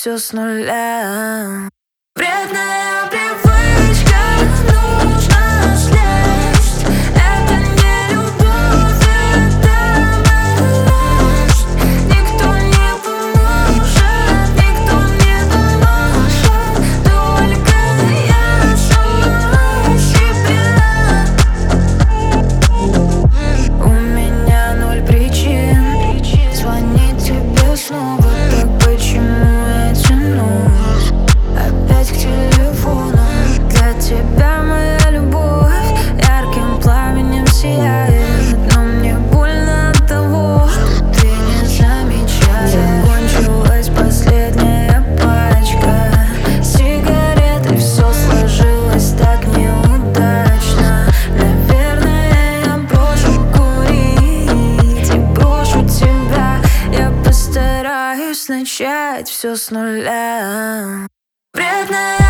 все с нуля. Вредная привычка, нужно слезть. Это не любовь, это малость. Никто не поможет, никто не поможет. Только я сама себе. У меня 0 причин звонить тебе снова. Так почему я тянусь опять к телефону? Для тебя моя любовь ярким пламенем сияет, но мне больно от того, что ты не замечаешь. Закончилась последняя пачка сигарет, и все сложилось так неудачно. Наверное, я брошу курить и брошу тебя. Я постараюсь начать все с нуля. Вредная